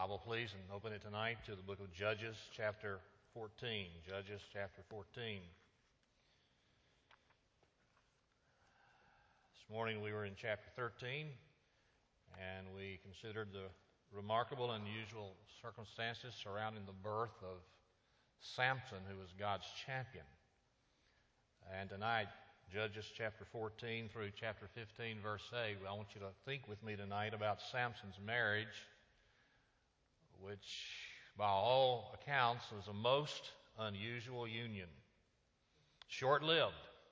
Bible, please, and open it tonight to the book of Judges, chapter 14. Judges, chapter 14. This morning we were in chapter 13, and we considered the remarkable and unusual circumstances surrounding the birth of Samson, who was God's champion. And tonight, Judges chapter 14 through chapter 15, verse 8, I want you to think with me tonight about Samson's marriage, which by all accounts was a most unusual union. Short-lived.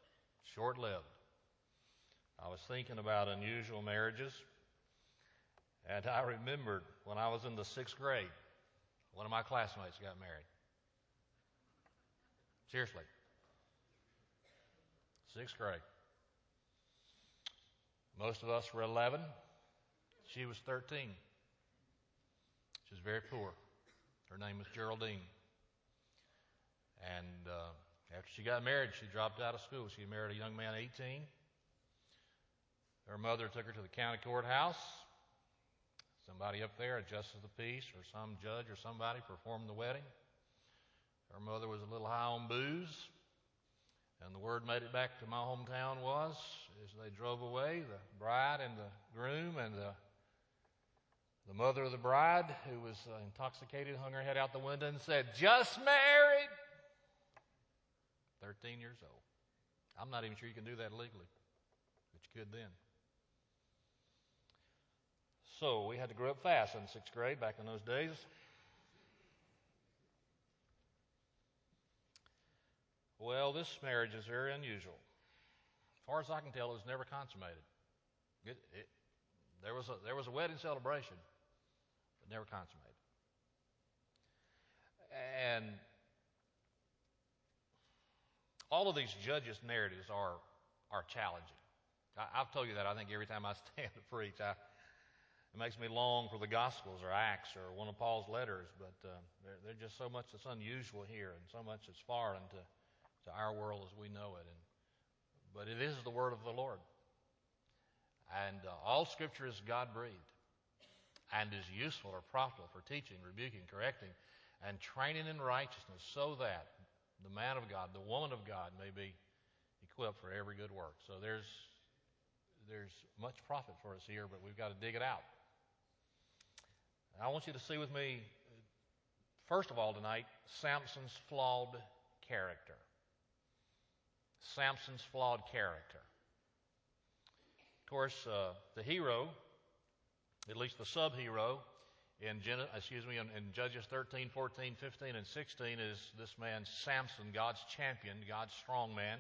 I was thinking about unusual marriages, and I remembered when I was in the 6th grade, one of my classmates got married. Seriously. 6th grade. Most of us were 11. She was 13. She was very poor. Her name was Geraldine. And after she got married, she dropped out of school. She married a young man, 18. Her mother took her to the county courthouse. Somebody up there, a justice of the peace or some judge or somebody, performed the wedding. Her mother was a little high on booze. And the word made it back to my hometown was, as they drove away, the bride and the groom and the mother of the bride, who was intoxicated, hung her head out the window and said, "Just married." 13 years old. I'm not even sure you can do that legally, but you could then. So we had to grow up fast in the 6th grade back in those days. Well, this marriage is very unusual. As far as I can tell, it was never consummated. There was a wedding celebration, but never consummated. And all of these judges' narratives are challenging. I've told you that, I think, every time I stand to preach. It makes me long for the Gospels or Acts or one of Paul's letters, but there's just so much that's unusual here and so much that's foreign to our world as we know it. But it is the word of the Lord. And all Scripture is God-breathed and is useful or profitable for teaching, rebuking, correcting, and training in righteousness, so that the man of God, the woman of God, may be equipped for every good work. So there's much profit for us here, but we've got to dig it out. I want you to see with me, first of all tonight, Samson's flawed character. Samson's flawed character. Of course, the hero, at least the sub-hero, in Judges 13, 14, 15, and 16 is this man Samson, God's champion, God's strong man.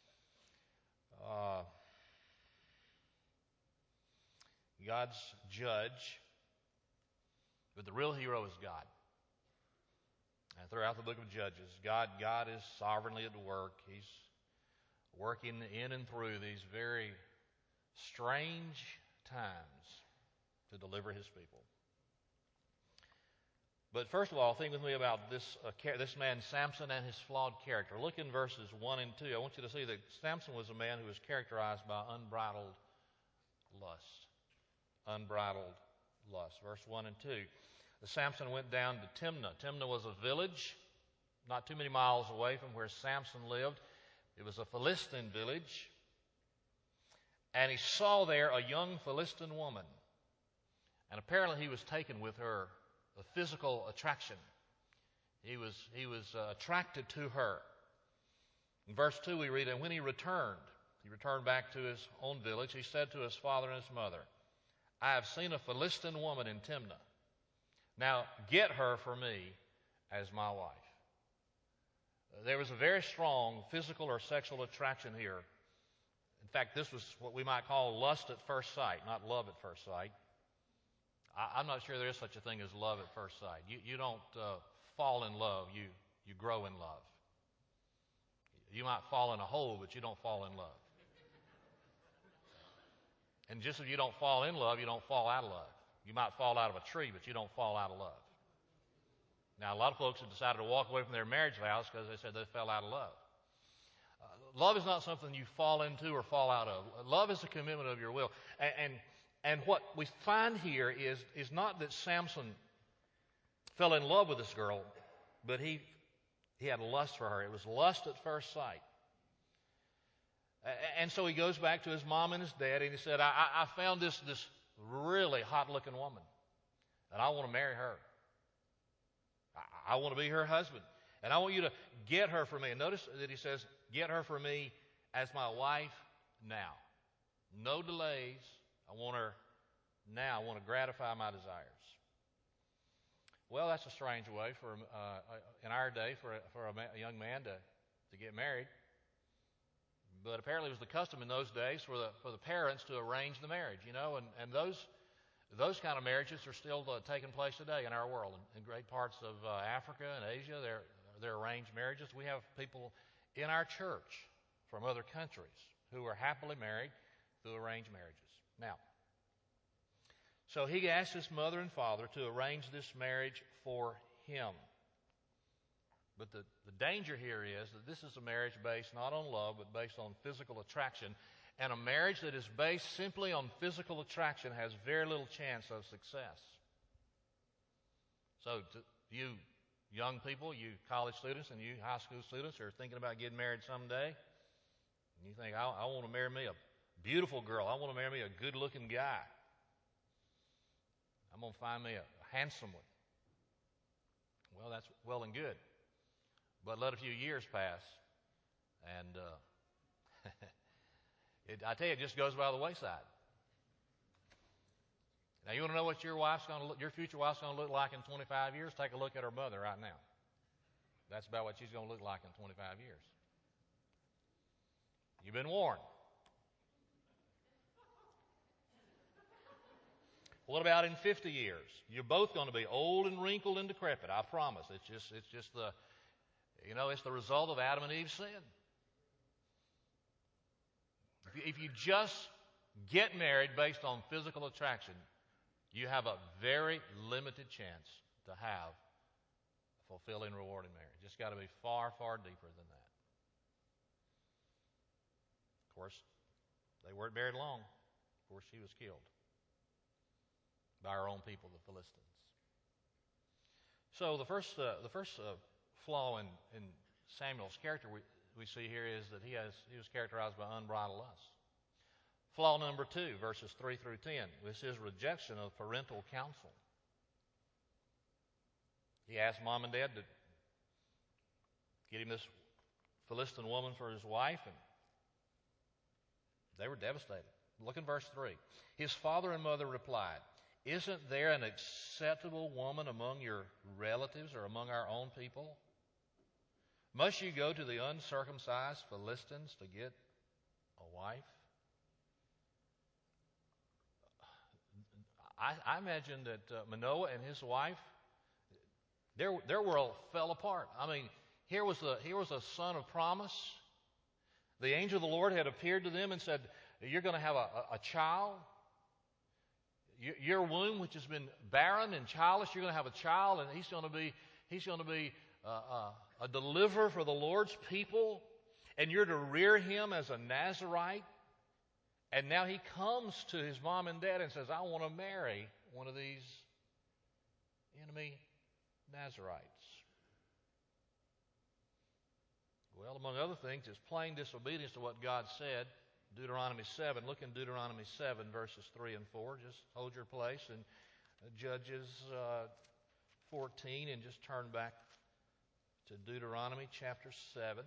God's judge. But the real hero is God. And throughout the book of Judges, God is sovereignly at work. He's working in and through these very strange times to deliver His people. But first of all, think with me about this man Samson and his flawed character. Look in verses 1 and 2. I want you to see that Samson was a man who was characterized by unbridled lust. Unbridled lust. Verse 1 and 2. Samson went down to Timnah. Timnah was a village not too many miles away from where Samson lived. It was a Philistine village. And he saw there a young Philistine woman. And apparently he was taken with her physical attraction. He was attracted to her. In verse 2 we read, and when he returned back to his own village, he said to his father and his mother, I have seen a Philistine woman in Timnah. Now get her for me as my wife. There was a very strong physical or sexual attraction here. In fact, this was what we might call lust at first sight, not love at first sight. I'm not sure there is such a thing as love at first sight. You don't fall in love, you grow in love. You might fall in a hole, but you don't fall in love. And just as you don't fall in love, you don't fall out of love. You might fall out of a tree, but you don't fall out of love. Now, a lot of folks have decided to walk away from their marriage vows because they said they fell out of love. Love is not something you fall into or fall out of. Love is a commitment of your will. And what we find here is not that Samson fell in love with this girl, but he had lust for her. It was lust at first sight. And so he goes back to his mom and his dad, and he said, I found this really hot-looking woman, and I want to marry her. I want to be her husband, and I want you to get her for me. And notice that he says, get her for me as my wife now. No delays. I want her now. I want to gratify my desires. Well, that's a strange way in our day for a young man to get married. But apparently it was the custom in those days for the parents to arrange the marriage, and those kind of marriages are still taking place today in our world. In great parts of Africa and Asia, they're arranged marriages. We have people in our church from other countries who are happily married through arranged marriages. Now, so he asked his mother and father to arrange this marriage for him. But the danger here is that this is a marriage based not on love, but based on physical attraction. And a marriage that is based simply on physical attraction has very little chance of success. So to you young people, you college students and you high school students who are thinking about getting married someday, and you think, I want to marry me a beautiful girl. I want to marry me a good-looking guy. I'm going to find me a handsome one. Well, that's well and good. But let a few years pass, and I tell you, it just goes by the wayside. Now, you want to know what your future wife's going to look like in 25 years? Take a look at her mother right now. That's about what she's going to look like in 25 years. You've been warned. What about in 50 years? You're both going to be old and wrinkled and decrepit. I promise. It's just it's the result of Adam and Eve's sin. If you just get married based on physical attraction, you have a very limited chance to have a fulfilling, rewarding marriage. It's got to be far, far deeper than that. Of course, they weren't married long before she was killed by our own people, the Philistines. So the first flaw in Samuel's character we see here is that he was characterized by unbridled lust. Flaw number 2, verses 3 through 10, was his rejection of parental counsel. He asked mom and dad to get him this Philistine woman for his wife, and they were devastated. Look in verse 3. His father and mother replied, "Isn't there an acceptable woman among your relatives or among our own people? Must you go to the uncircumcised Philistines to get a wife?" I imagine that Manoah and his wife, their world fell apart. I mean, here was a son of promise. The angel of the Lord had appeared to them and said, "You're going to have a child. Your womb, which has been barren and childless, you're going to have a child, and he's going to be a deliverer for the Lord's people, and you're to rear him as a Nazirite." And now he comes to his mom and dad and says, "I want to marry one of these enemy Nazirites." Well, among other things, it's plain disobedience to what God said. Deuteronomy 7. Look in Deuteronomy 7, verses 3 and 4. Just hold your place in Judges 14 and just turn back to Deuteronomy chapter 7,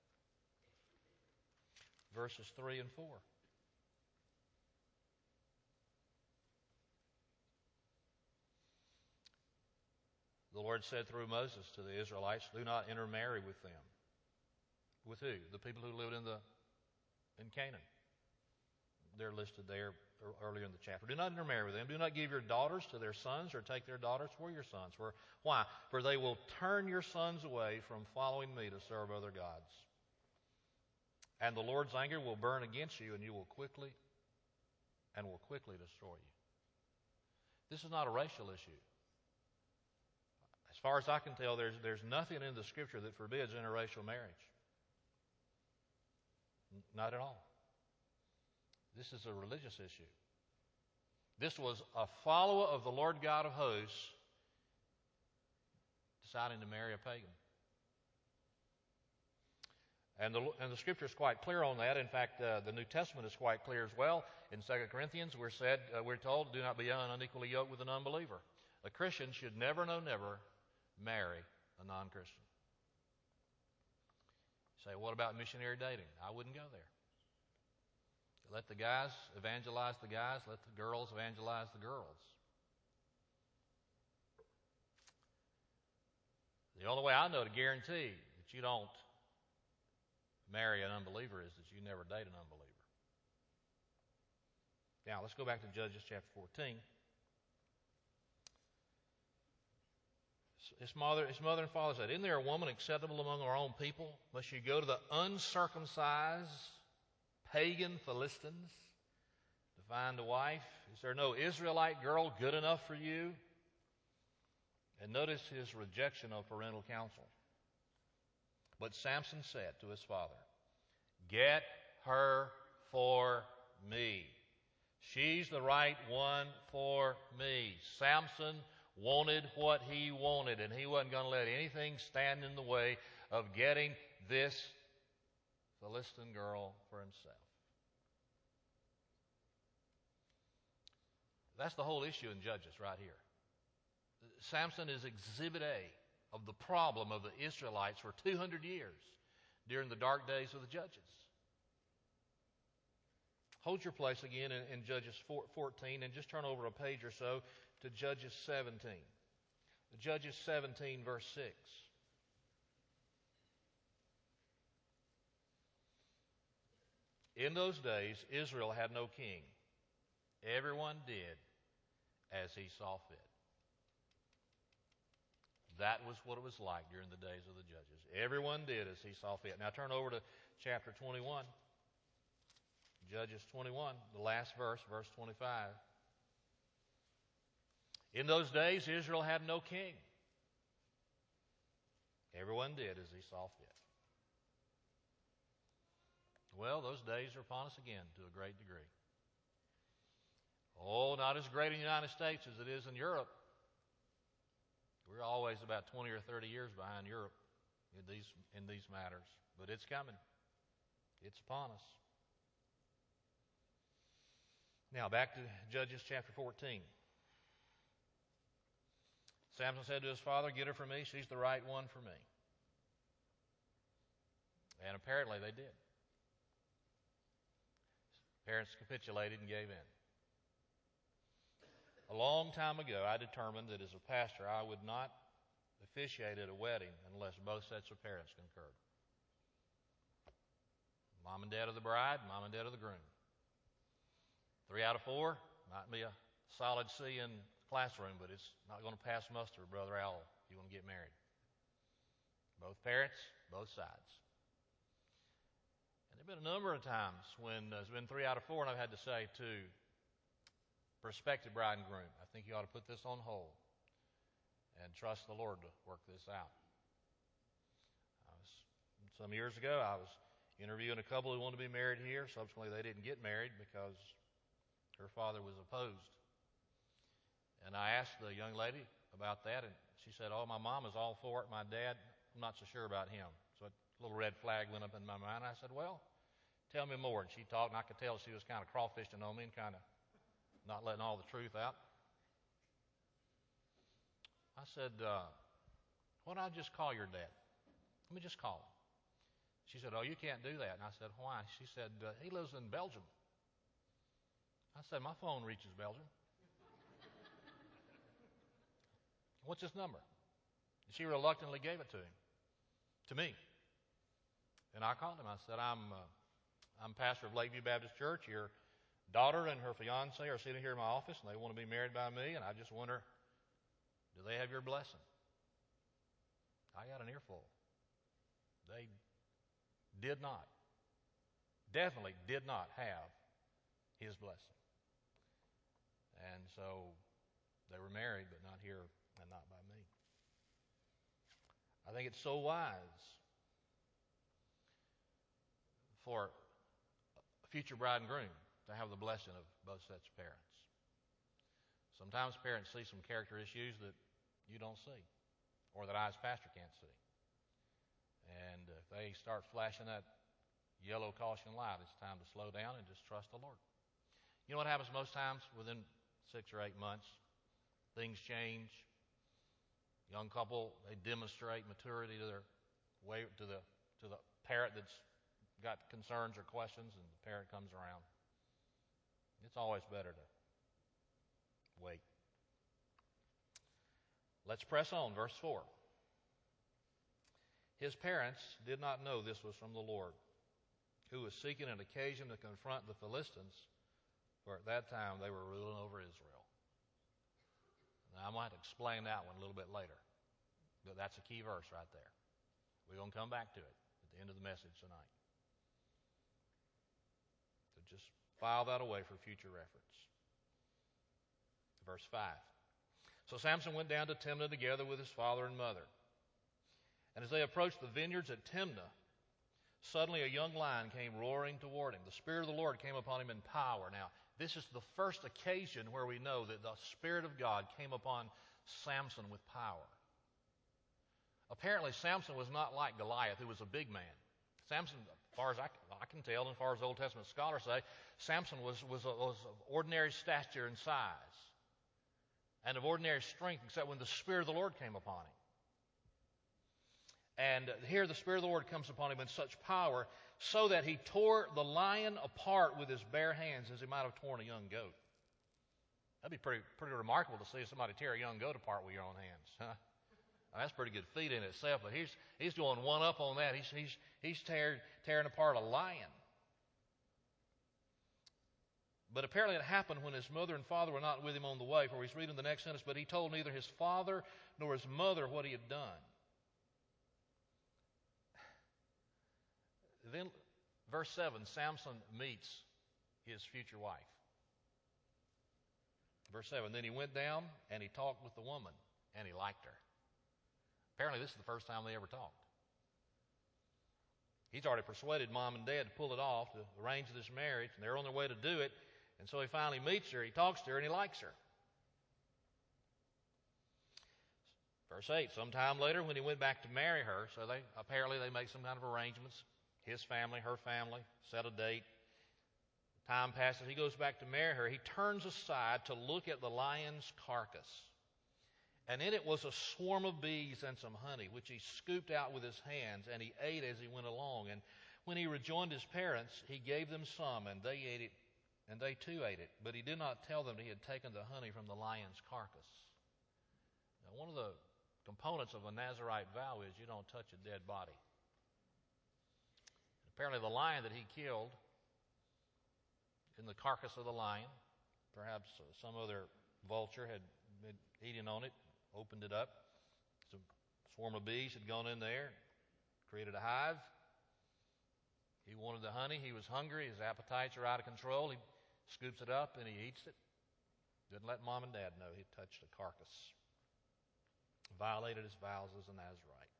verses 3 and 4. The Lord said through Moses to the Israelites, "Do not intermarry with them." With who? The people who lived in Canaan. They're listed there earlier in the chapter. "Do not intermarry with them. Do not give your daughters to their sons or take their daughters for your sons." Why? "For they will turn your sons away from following me to serve other gods. And the Lord's anger will burn against you, and will quickly destroy you." This is not a racial issue. As far as I can tell, there's nothing in the Scripture that forbids interracial marriage. Not at all. This is a religious issue. This was a follower of the Lord God of hosts deciding to marry a pagan. And the Scripture is quite clear on that. In fact, the New Testament is quite clear as well. In 2 Corinthians, we're told, do not be unequally yoked with an unbeliever. A Christian should never, no, never marry a non-Christian. You say, what about missionary dating? I wouldn't go there. Let the guys evangelize the guys. Let the girls evangelize the girls. The only way I know to guarantee that you don't marry an unbeliever is that you never date an unbeliever. Now, let's go back to Judges chapter 14. His mother and father said, isn't there a woman acceptable among our own people? Must you go to the uncircumcised pagan Philistines to find a wife? Is there no Israelite girl good enough for you? And notice his rejection of parental counsel. But Samson said to his father, get her for me. She's the right one for me. Samson wanted what he wanted, and he wasn't going to let anything stand in the way of getting this Philistine girl for himself. That's the whole issue in Judges right here. Samson is exhibit A of the problem of the Israelites for 200 years during the dark days of the Judges. Hold your place again in Judges 14 and just turn over a page or so to Judges 17. Judges 17, verse 6. In those days, Israel had no king. Everyone did as he saw fit. That was what it was like during the days of the Judges. Everyone did as he saw fit. Now turn over to chapter 21. Judges 21, the last verse, verse 25. In those days, Israel had no king. Everyone did as he saw fit. Well, those days are upon us again to a great degree. Oh, not as great in the United States as it is in Europe. We're always about 20 or 30 years behind Europe in these matters. But it's coming. It's upon us. Now, back to Judges chapter 14. Samson said to his father, get her for me. She's the right one for me. And apparently they did. Parents capitulated and gave in. A long time ago, I determined that as a pastor, I would not officiate at a wedding unless both sets of parents concurred. Mom and dad of the bride, mom and dad of the groom. 3 out of 4 might be a solid C in the classroom, but it's not going to pass muster, Brother Al, if you want to get married. Both parents, both sides. And there have been a number of times when there's been 3 out of 4, and I've had to say to prospective bride and groom, I think you ought to put this on hold and trust the Lord to work this out. Some years ago, I was interviewing a couple who wanted to be married here. Subsequently, they didn't get married because her father was opposed. And I asked the young lady about that, and she said, oh, my mom is all for it. My dad, I'm not so sure about him. So a little red flag went up in my mind. I said, well, tell me more. And she talked, and I could tell she was kind of crawfishing on me and kind of not letting all the truth out. I said, why don't I just call your dad? Let me just call him. She said, oh, you can't do that. And I said, why? She said, he lives in Belgium. I said, my phone reaches Belgium. What's his number? And she reluctantly gave it to me. And I called him. I said, I'm pastor of Lakeview Baptist Church. Your daughter and her fiance are sitting here in my office, and they want to be married by me, and I just wonder, do they have your blessing? I got an earful. They did not, definitely did not have his blessing. And so they were married, but not here and not by me. I think it's so wise for a future bride and groom to have the blessing of both sets of parents. Sometimes parents see some character issues that you don't see. or that I as pastor can't see. And if they start flashing that yellow caution light, it's time to slow down and just trust the Lord. You know what happens most times? Within 6 or 8 months, things change. Young couple, they demonstrate maturity to their way to the parent that's got concerns or questions, and the parent comes around. It's always better to wait. Let's press on, verse 4. His parents did not know this was from the Lord, who was seeking an occasion to confront the Philistines, for at that time they were ruling over Israel. Now, I might explain that one a little bit later, but that's a key verse right there. We're going to come back to it at the end of the message tonight. So just file that away for future reference. Verse 5. So Samson went down to Timnah together with his father and mother. And as they approached the vineyards at Timnah, suddenly a young lion came roaring toward him. The Spirit of the Lord came upon him in power. Now, this is the first occasion where we know that the Spirit of God came upon Samson with power. Apparently, Samson was not like Goliath, who was a big man. Samson, as far as I can tell, and as far as Old Testament scholars say, Samson was of ordinary stature and size, and of ordinary strength, except when the Spirit of the Lord came upon him. And here the Spirit of the Lord comes upon him in such power, so that he tore the lion apart with his bare hands as he might have torn a young goat. That'd be pretty remarkable to see somebody tear a young goat apart with your own hands. Huh? Now, that's a pretty good feat in itself, but he's doing one up on that. He's tearing apart a lion. But apparently it happened when his mother and father were not with him on the way, for he's reading the next sentence, but he told neither his father nor his mother what he had done. Then, verse 7, Samson meets his future wife. Verse 7, then he went down and he talked with the woman, and he liked her. Apparently this is the first time they ever talked. He's already persuaded mom and dad to pull it off, to arrange this marriage, and they're on their way to do it. And so he finally meets her, he talks to her, and he likes her. Verse 8, sometime later when he went back to marry her, so they make some kind of arrangements, his family, her family, set a date. Time passes, he goes back to marry her. He turns aside to look at the lion's carcass. And in it was a swarm of bees and some honey, which he scooped out with his hands, and he ate as he went along. And when he rejoined his parents, he gave them some, and they ate it, and they too ate it. But he did not tell them that he had taken the honey from the lion's carcass. Now, one of the components of a Nazirite vow is you don't touch a dead body. Apparently the lion that he killed, in the carcass of the lion, perhaps some other vulture had been eating on it, opened it up. Some swarm of bees had gone in there, created a hive. He wanted the honey. He was hungry. His appetites are out of control. He scoops it up and he eats it. Didn't let mom and dad know he touched a carcass. Violated his vows as a Nazirite.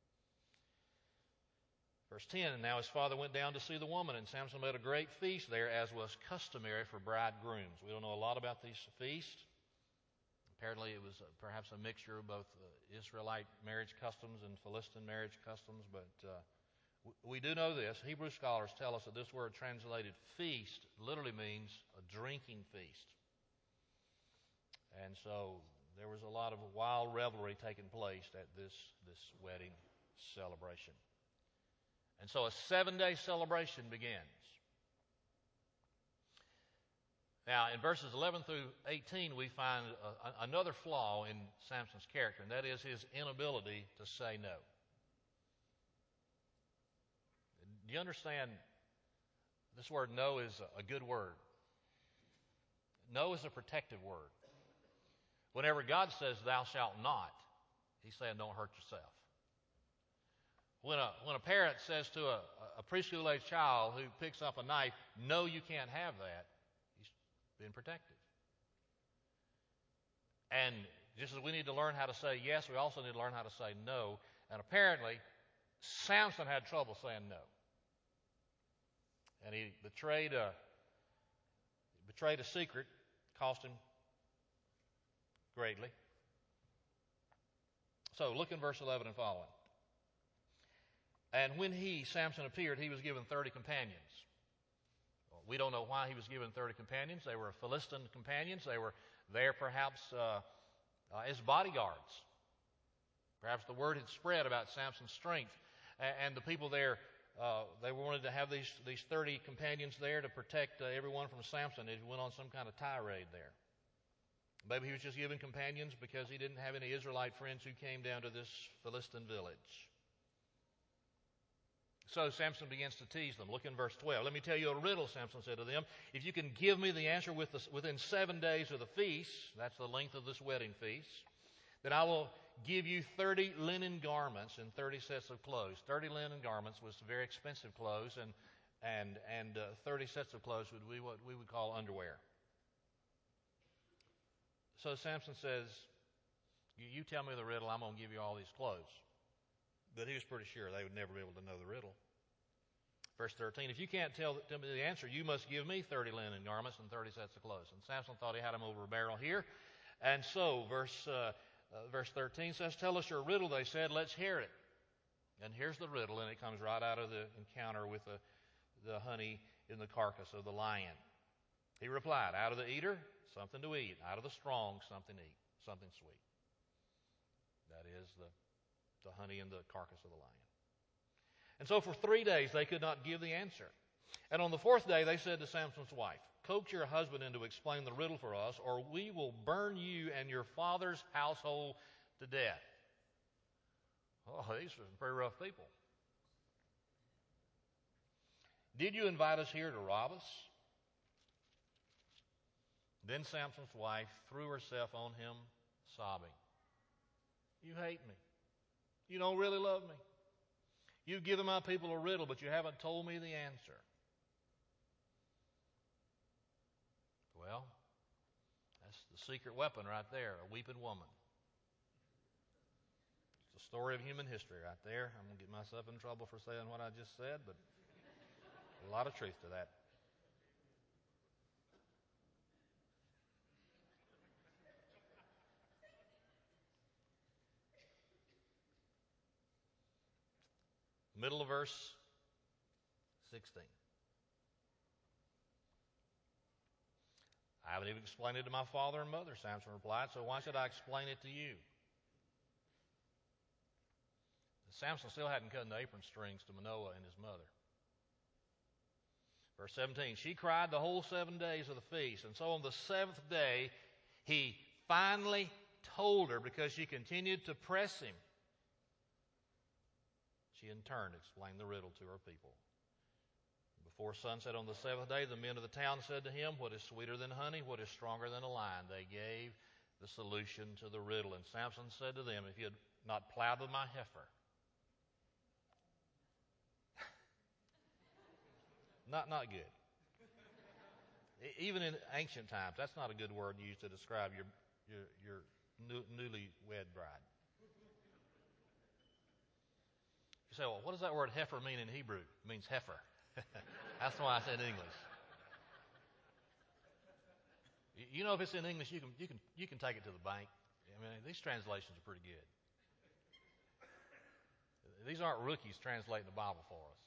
Verse 10, now his father went down to see the woman, and Samson made a great feast there, as was customary for bridegrooms. We don't know a lot about this feast. Apparently it was perhaps a mixture of both Israelite marriage customs and Philistine marriage customs, but we do know this. Hebrew scholars tell us that this word translated feast literally means a drinking feast. And so there was a lot of wild revelry taking place at this wedding celebration. And so a 7-day celebration begins. Now, in verses 11 through 18, we find another flaw in Samson's character, and that is his inability to say no. Do you understand? This word no is a good word. No is a protective word. Whenever God says, thou shalt not, he's saying, don't hurt yourself. When a parent says to a preschool-age child who picks up a knife, no, you can't have that, he's being protective. And just as we need to learn how to say yes, we also need to learn how to say no. And apparently, Samson had trouble saying no. And he betrayed a secret, cost him greatly. So look in verse 11 and following. And when he, Samson, appeared, he was given 30 companions. Well, we don't know why he was given 30 companions. They were Philistine companions. They were there perhaps as bodyguards. Perhaps the word had spread about Samson's strength. And the people there, they wanted to have these 30 companions there to protect everyone from Samson if he went on some kind of tirade there. Maybe he was just given companions because he didn't have any Israelite friends who came down to this Philistine village. So Samson begins to tease them. Look in verse 12. Let me tell you a riddle, Samson said to them. If you can give me the answer within 7 days of the feast, that's the length of this wedding feast, then I will give you 30 linen garments and 30 sets of clothes. 30 linen garments was very expensive clothes, and 30 sets of clothes would be what we would call underwear. So Samson says, you tell me the riddle, I'm going to give you all these clothes. But he was pretty sure they would never be able to know the riddle. Verse 13, if you can't tell me the answer, you must give me 30 linen garments and 30 sets of clothes. And Samson thought he had him over a barrel here. And so, verse 13 says, tell us your riddle, they said, let's hear it. And here's the riddle, and it comes right out of the encounter with the honey in the carcass of the lion. He replied, out of the eater, something to eat. Out of the strong, something to eat, something sweet. That is the honey in the carcass of the lion. And so for 3 days they could not give the answer. And on the 4th day they said to Samson's wife, coax your husband in to explain the riddle for us, or we will burn you and your father's household to death. Oh, these are pretty rough people. Did you invite us here to rob us? Then Samson's wife threw herself on him, sobbing. You hate me. You don't really love me. You've given my people a riddle, but you haven't told me the answer. Well, that's the secret weapon right there, a weeping woman. It's the story of human history right there. I'm going to get myself in trouble for saying what I just said, but a lot of truth to that. Middle of verse 16. I haven't even explained it to my father and mother, Samson replied, so why should I explain it to you? Samson still hadn't cut the apron strings to Manoah and his mother. Verse 17, she cried the whole 7 days of the feast, and so on the 7th day he finally told her because she continued to press him. She in turn explained the riddle to her people. Before sunset on the 7th day, the men of the town said to him, what is sweeter than honey? What is stronger than a lion? They gave the solution to the riddle. And Samson said to them, if you had not plowed with my heifer. Not good. Even in ancient times, that's not a good word used to describe your newlywed bride. You say, well, what does that word heifer mean in Hebrew? It means heifer. That's why I said English. You know, if it's in English, you can take it to the bank. I mean, these translations are pretty good. These aren't rookies translating the Bible for us.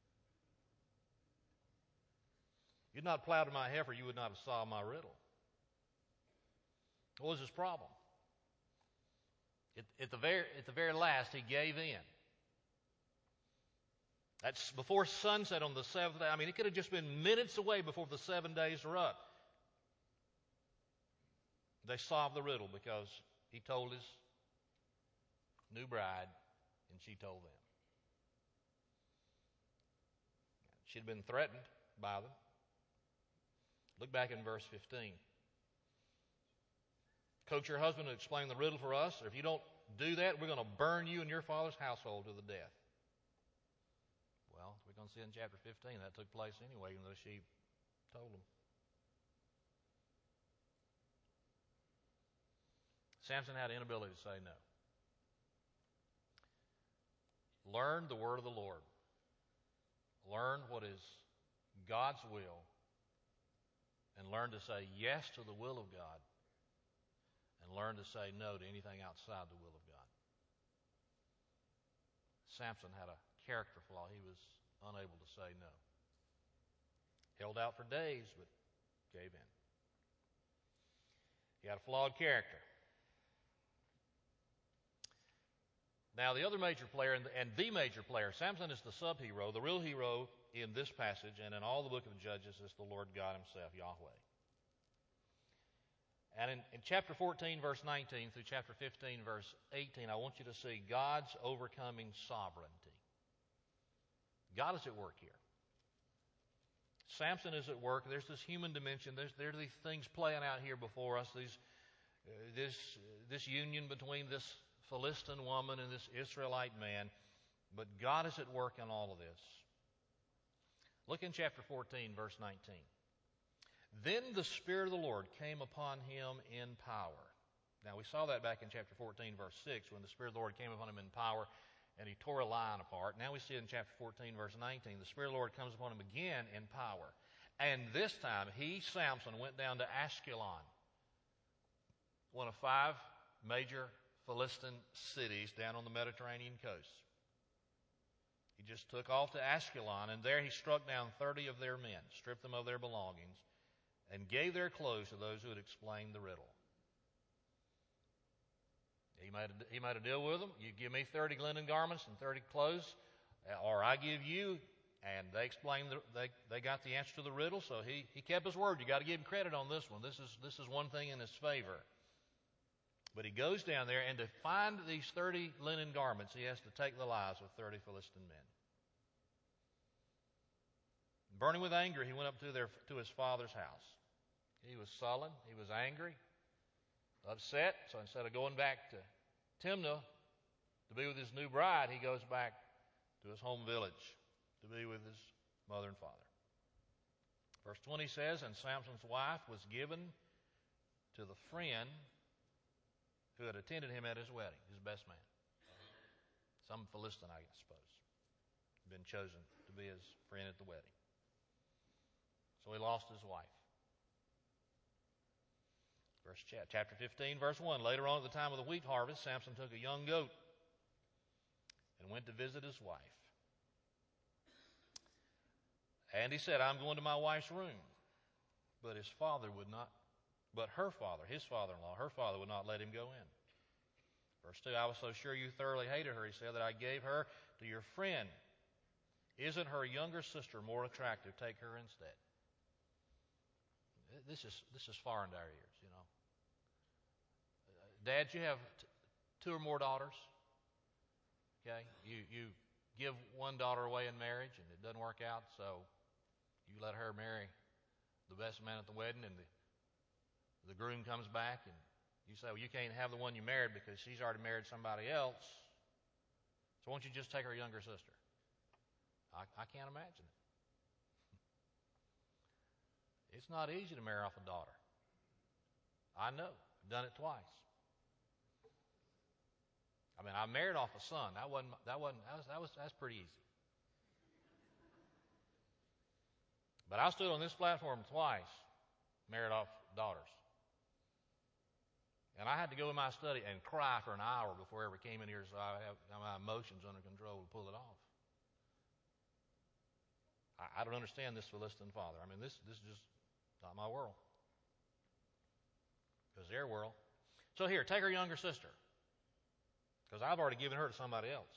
If you'd not plowed to my heifer, you would not have solved my riddle. What was his problem? At the very last, he gave in. That's before sunset on the 7th day. I mean, it could have just been minutes away before the 7 days are up. They solved the riddle because he told his new bride and she told them. She'd been threatened by them. Look back in verse 15. Coax your husband to explain the riddle for us, or if you don't do that, we're going to burn you and your father's household to the death. Well, we're going to see in chapter 15 that took place anyway, even though she told him. Samson had an inability to say no. Learn the word of the Lord. Learn what is God's will, and learn to say yes to the will of God, and learn to say no to anything outside the will of God. Samson had a character flaw. He was unable to say no. Held out for days, but gave in. He had a flawed character. Now, the other major player, and the major player, Samson is the sub-hero. The real hero in this passage and in all the book of Judges is the Lord God himself, Yahweh. And in chapter 14, verse 19 through chapter 15, verse 18, I want you to see God's overcoming sovereignty. God is at work here. Samson is at work. There's this human dimension. There are these things playing out here before us. This union between this Philistine woman and this Israelite man. But God is at work in all of this. Look in chapter 14, verse 19. Then the Spirit of the Lord came upon him in power. Now, we saw that back in chapter 14, verse 6, when the Spirit of the Lord came upon him in power and he tore a lion apart. Now we see it in chapter 14, verse 19. The Spirit of the Lord comes upon him again in power. And this time, Samson, went down to Ashkelon, one of 5 major Philistine cities down on the Mediterranean coast. He just took off to Ashkelon, and there he struck down 30 of their men, stripped them of their belongings, and gave their clothes to those who had explained the riddle. He made a deal with them. You give me 30 linen garments and 30 clothes, or I give you. And they explained, they got the answer to the riddle, so he kept his word. You got to give him credit on this one. This is one thing in his favor. But he goes down there, and to find these 30 linen garments, he has to take the lives of 30 Philistine men. Burning with anger, he went up to his father's house. He was sullen. He was angry, upset. So instead of going back to Timnah to be with his new bride, he goes back to his home village to be with his mother and father. Verse 20 says, and Samson's wife was given to the friend who had attended him at his wedding, his best man. Some Philistine, I suppose, had been chosen to be his friend at the wedding. So he lost his wife. Chapter 15, verse 1. Later on at the time of the wheat harvest, Samson took a young goat and went to visit his wife. And he said, I'm going to my wife's room. But his father would not, but her father, his father-in-law, her father would not let him go in. Verse 2, I was so sure you thoroughly hated her, he said, that I gave her to your friend. Isn't her younger sister more attractive? Take her instead. This is foreign to our ears, you know. Dads, you have 2 or more daughters. Okay, you give one daughter away in marriage, and it doesn't work out, so you let her marry the best man at the wedding, and the groom comes back, and you say, well, you can't have the one you married because she's already married somebody else. So why don't you just take her younger sister? I can't imagine it. It's not easy to marry off a daughter. I know. I've done it twice. I mean, I married off a son. That's pretty easy. But I stood on this platform twice, married off daughters. And I had to go in my study and cry for an hour before I ever came in here, so I have my emotions under control to pull it off. I don't understand this Philistine father. I mean, this is just not my world. Because their world. So here, take her younger sister. Because I've already given her to somebody else.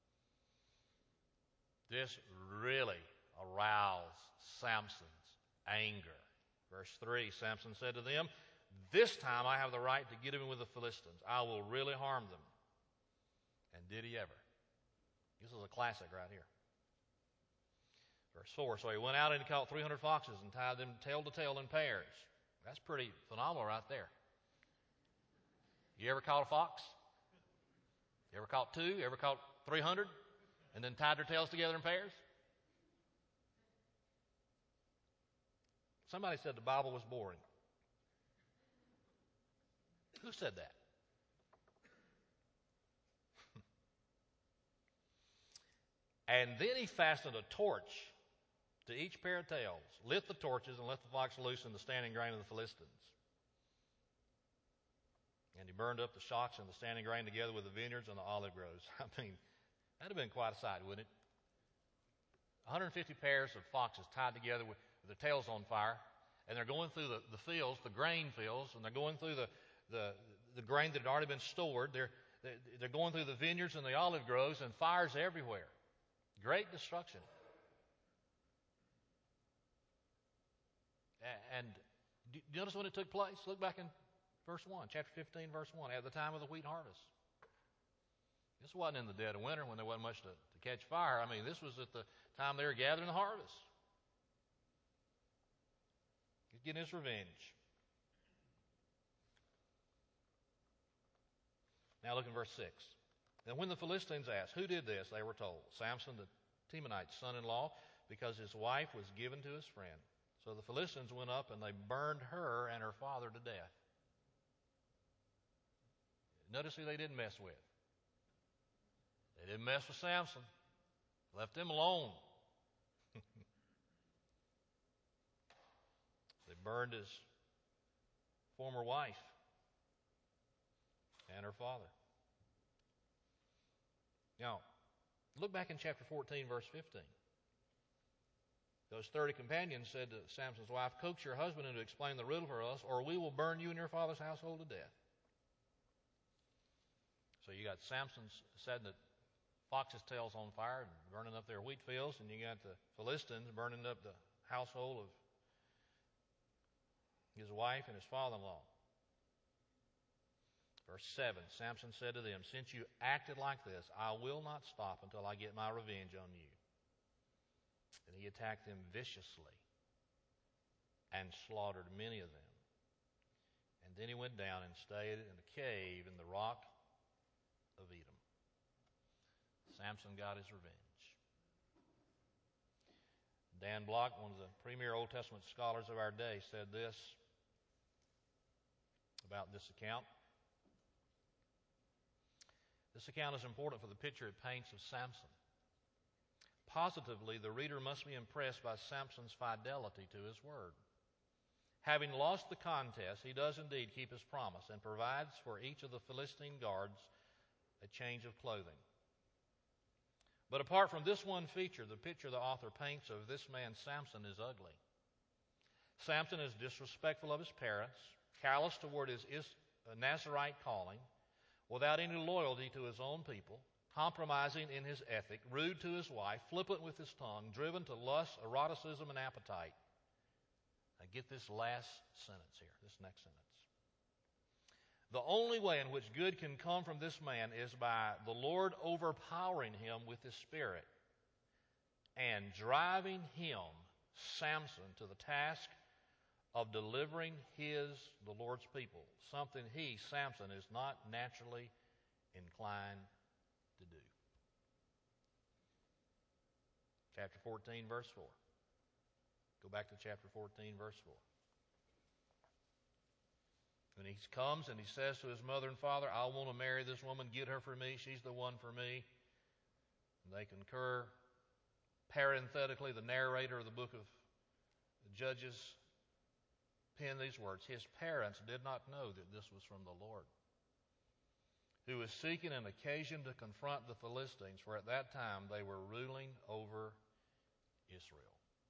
This really aroused Samson's anger. Verse 3, Samson said to them, this time I have the right to get even with the Philistines. I will really harm them. And did he ever? This is a classic right here. Verse 4, so he went out and he caught 300 foxes and tied them tail to tail in pairs. That's pretty phenomenal right there. You ever caught a fox? You ever caught 2? You ever caught 300? And then tied their tails together in pairs? Somebody said the Bible was boring. Who said that? And then he fastened a torch to each pair of tails, lit the torches, and let the fox loose in the standing grain of the Philistines. And he burned up the shocks and the standing grain together with the vineyards and the olive groves. I mean, That'd have been quite a sight, wouldn't it? 150 pairs of foxes tied together with their tails on fire, and they're going through the fields, the grain fields, and they're going through the grain that had already been stored. They're going through the vineyards and the olive groves, and fires everywhere. Great destruction. And do you notice when it took place? Look back in verse 1, chapter 15, verse 1, at the time of the wheat harvest. This wasn't in the dead of winter when there wasn't much to catch fire. I mean, this was at the time they were gathering the harvest. He's getting his revenge. Now look in verse 6. Then when the Philistines asked, who did this? They were told, Samson the Temanite's son-in-law, because his wife was given to his friend. So the Philistines went up and they burned her and her father to death. Notice who they didn't mess with. They didn't mess with Samson. Left him alone. They burned his former wife and her father. Now, look back in chapter 14, verse 15. Those 30 companions said to Samson's wife, coax your husband into explaining the riddle for us, or we will burn you and your father's household to death. So you got Samson setting the fox's tails on fire and burning up their wheat fields, and you got the Philistines burning up the household of his wife and his father-in-law. Verse 7, Samson said to them, since you acted like this, I will not stop until I get my revenge on you. And he attacked them viciously and slaughtered many of them. And then he went down and stayed in a cave in the rock of Edom. Samson got his revenge. Dan Block, one of the premier Old Testament scholars of our day, said this about this account. This account is important for the picture it paints of Samson. Positively, the reader must be impressed by Samson's fidelity to his word. Having lost the contest, he does indeed keep his promise and provides for each of the Philistine guards a change of clothing. But apart from this one feature, the picture the author paints of this man Samson is ugly. Samson is disrespectful of his parents, callous toward his Nazirite calling, without any loyalty to his own people, compromising in his ethic, rude to his wife, flippant with his tongue, driven to lust, eroticism, and appetite. Now get this last sentence here, this next sentence. The only way in which good can come from this man is by the Lord overpowering him with his spirit and driving him, Samson, to the task of delivering the Lord's people, something he, Samson, is not naturally inclined to do. Chapter 14, verse 4. Go back to chapter 14, verse 4. When he comes and he says to his mother and father, I want to marry this woman, get her for me, she's the one for me. And they concur. Parenthetically, the narrator of the book of Judges penned these words, his parents did not know that this was from the Lord, who was seeking an occasion to confront the Philistines, for at that time they were ruling over Israel.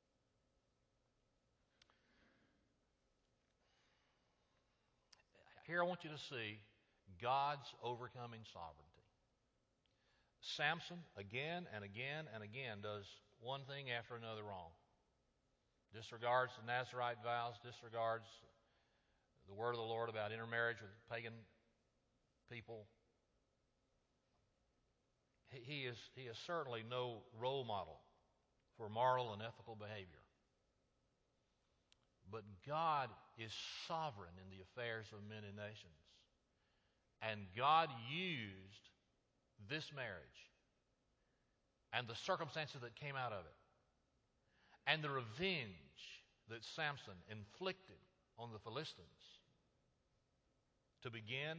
Here I want you to see God's overcoming sovereignty. Samson, again and again and again, does one thing after another wrong. Disregards the Nazirite vows, disregards the word of the Lord about intermarriage with pagan people. He is certainly no role model for moral and ethical behavior. But God is sovereign in the affairs of men and nations. And God used this marriage and the circumstances that came out of it and the revenge that Samson inflicted on the Philistines to begin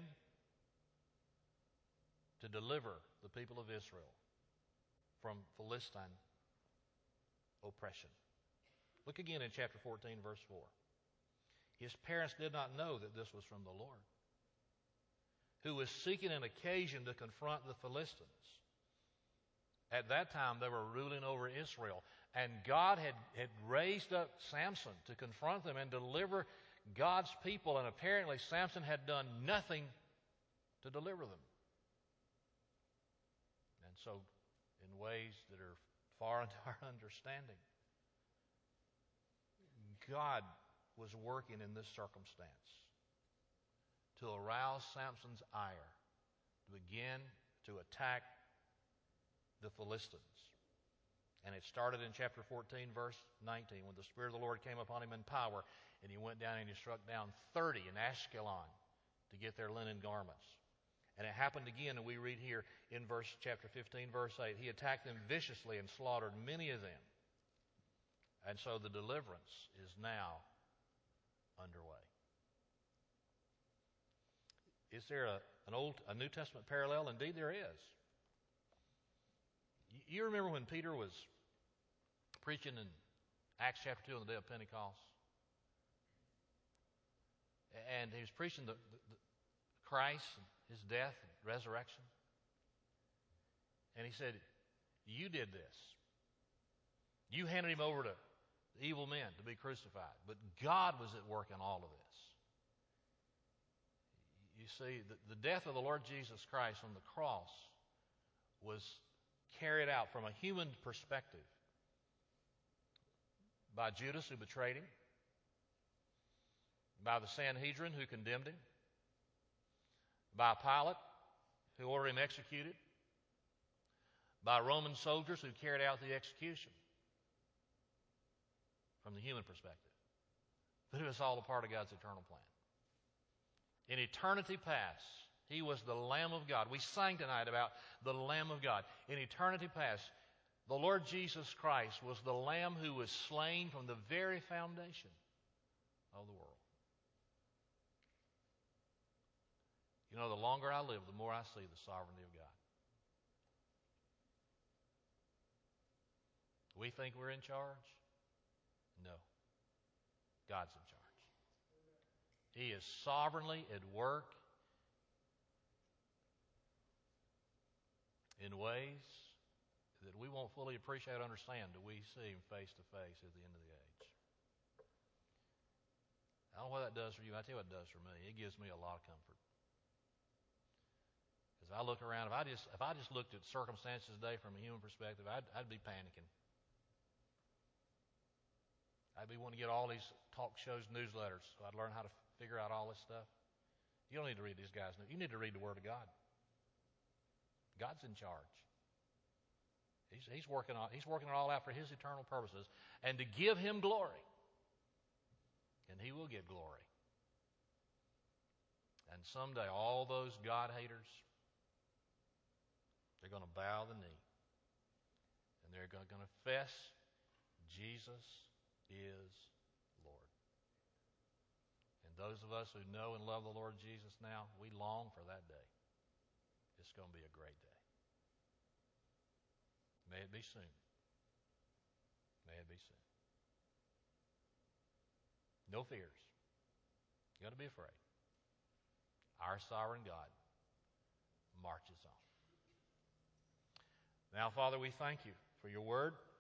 to deliver the people of Israel from Philistine oppression. Look again in chapter 14, verse 4. His parents did not know that this was from the Lord, who was seeking an occasion to confront the Philistines, At that time, they were ruling over Israel. And God had raised up Samson to confront them and deliver God's people. And apparently, Samson had done nothing to deliver them. And so, in ways that are far into our understanding, God was working in this circumstance to arouse Samson's ire, to begin to attack the Philistines. And it started in chapter 14, verse 19, when the Spirit of the Lord came upon him in power, and he went down and he struck down 30 in Ashkelon to get their linen garments. And it happened again, and we read here in chapter 15, verse 8, he attacked them viciously and slaughtered many of them. And so the deliverance is now underway. Is there a New Testament parallel? Indeed there is. You remember when Peter was preaching in Acts chapter 2 on the day of Pentecost? And he was preaching the Christ, and his death and resurrection. And he said, you did this. You handed him over to evil men to be crucified. But God was at work in all of this. You see, the death of the Lord Jesus Christ on the cross was carried out from a human perspective by Judas, who betrayed him, by the Sanhedrin, who condemned him, by Pilate, who ordered him executed, by Roman soldiers who carried out the execution from the human perspective. But it was all a part of God's eternal plan. In eternity past, he was the Lamb of God. We sang tonight about the Lamb of God. In eternity past, the Lord Jesus Christ was the Lamb who was slain from the very foundation of the world. You know, the longer I live, the more I see the sovereignty of God. We think we're in charge? No. God's in charge. He is sovereignly at work in ways that we won't fully appreciate or understand till we see him face to face at the end of the age. I don't know what that does for you. I tell you what it does for me. It gives me a lot of comfort. Because I look around, if I just looked at circumstances today from a human perspective, I'd be panicking. I'd be wanting to get all these talk shows, newsletters, so I'd learn how to figure out all this stuff. You don't need to read these guys. You need to read the Word of God. God's in charge. He's working it all out for his eternal purposes and to give him glory. And he will get glory. And someday all those God haters, they're going to bow the knee. And they're going to confess Jesus is Lord. And those of us who know and love the Lord Jesus now, we long for that day. It's going to be a great day. May it be soon. May it be soon. No fears. You got to be afraid. Our sovereign God marches on. Now, Father, we thank you for your word.